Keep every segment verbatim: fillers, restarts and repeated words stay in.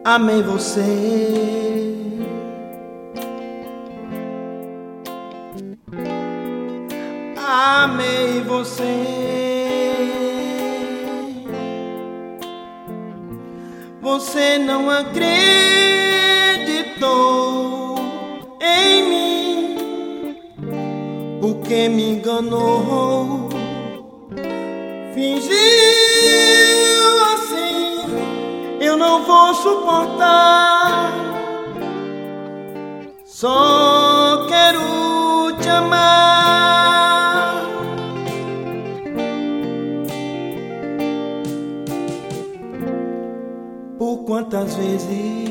amei você. Amei você. Você não acreditou em mim, porque me enganou, fingiu assim. Eu não vou suportar, só quero te amar. Por quantas vezes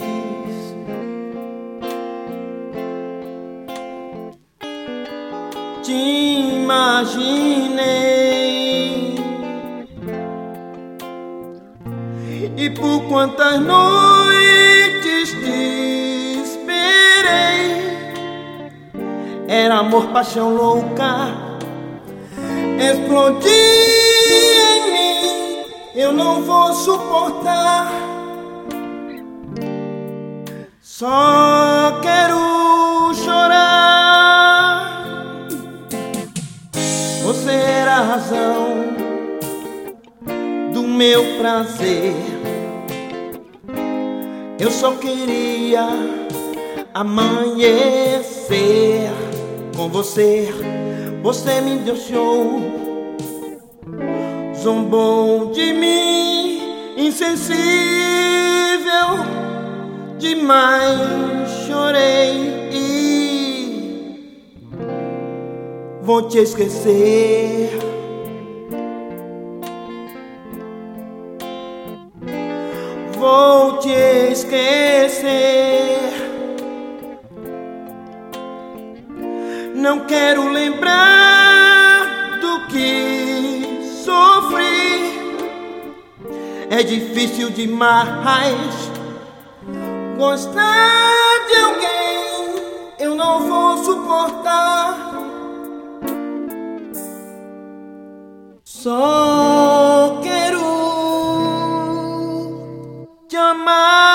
te imaginei, e por quantas noites te esperei. Era amor, paixão louca, explodir em mim. Eu não vou suportar, só quero chorar. Você era a razão do meu prazer. Eu só queria amanhecer com você. Você me deixou, zombou de mim, insensível demais. Chorei e vou te esquecer. Vou te esquecer. Não quero lembrar do que sofri. É difícil demais gostar de alguém. Eu não vou suportar, só quero te amar.